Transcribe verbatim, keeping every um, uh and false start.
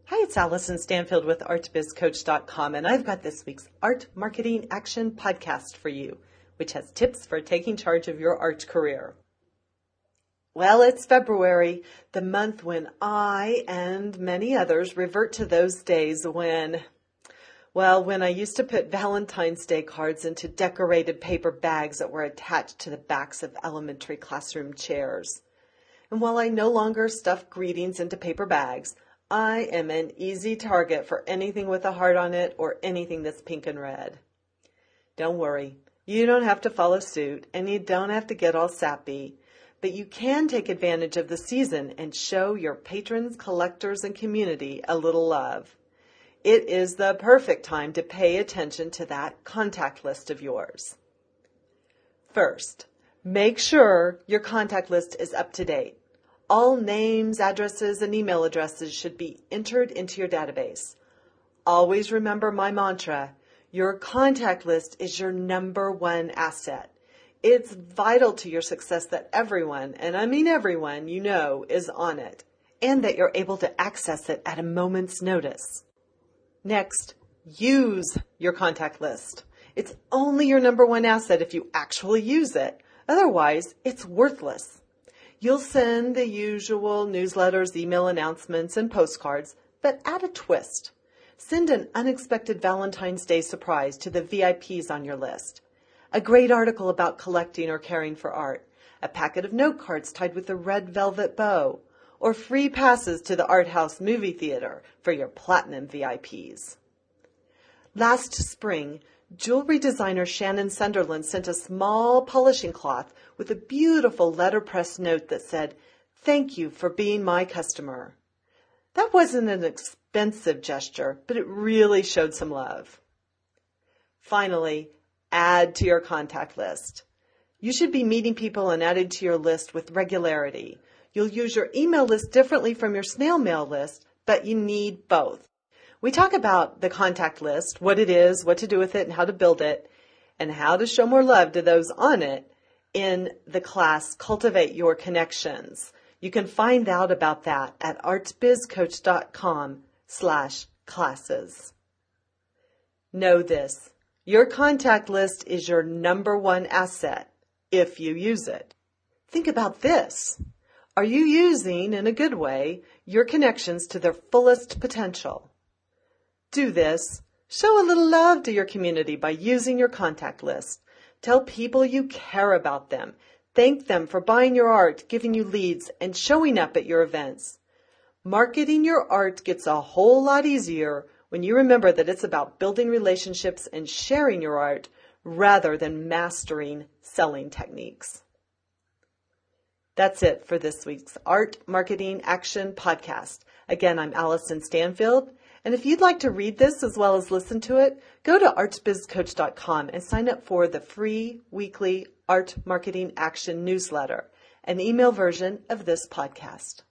Hi, it's Allison Stanfield with art biz coach dot com, and I've got this week's Art Marketing Action Podcast for you, which has tips for taking charge of your art career. Well, it's February, the month when I and many others revert to those days when, well, when I used to put Valentine's Day cards into decorated paper bags that were attached to the backs of elementary classroom chairs. And while I no longer stuff greetings into paper bags, I am an easy target for anything with a heart on it or anything that's pink and red. Don't worry, you don't have to follow suit and you don't have to get all sappy, but you can take advantage of the season and show your patrons, collectors, and community a little love. It is the perfect time to pay attention to that contact list of yours. First, make sure your contact list is up to date. All names, addresses, and email addresses should be entered into your database. Always remember my mantra, your contact list is your number one asset. It's vital to your success that everyone, and I mean everyone you know, is on it, and that you're able to access it at a moment's notice. Next, use your contact list. It's only your number one asset if you actually use it. Otherwise, it's worthless. You'll send the usual newsletters, email announcements, and postcards, but add a twist. Send an unexpected Valentine's Day surprise to the V I Ps on your list. A great article about collecting or caring for art. A packet of note cards tied with a red velvet bow. Or free passes to the Art House movie theater for your platinum V I Ps. Last spring, jewelry designer Shannon Sunderland sent a small polishing cloth with a beautiful letterpress note that said, "Thank you for being my customer." That wasn't an expensive gesture, but it really showed some love. Finally, add to your contact list. You should be meeting people and adding to your list with regularity. You'll use your email list differently from your snail mail list, but you need both. We talk about the contact list, what it is, what to do with it, and how to build it, and how to show more love to those on it in the class Cultivate Your Connections. You can find out about that at art biz coach dot com slash classes. Know this, your contact list is your number one asset if you use it. Think about this. Are you using, in a good way, your connections to their fullest potential? Do this. Show a little love to your community by using your contact list. Tell people you care about them. Thank them for buying your art, giving you leads, and showing up at your events. Marketing your art gets a whole lot easier when you remember that it's about building relationships and sharing your art rather than mastering selling techniques. That's it for this week's Art Marketing Action Podcast. Again, I'm Allison Stanfield. And if you'd like to read this as well as listen to it, go to art biz coach dot com and sign up for the free weekly Art Marketing Action newsletter, an email version of this podcast.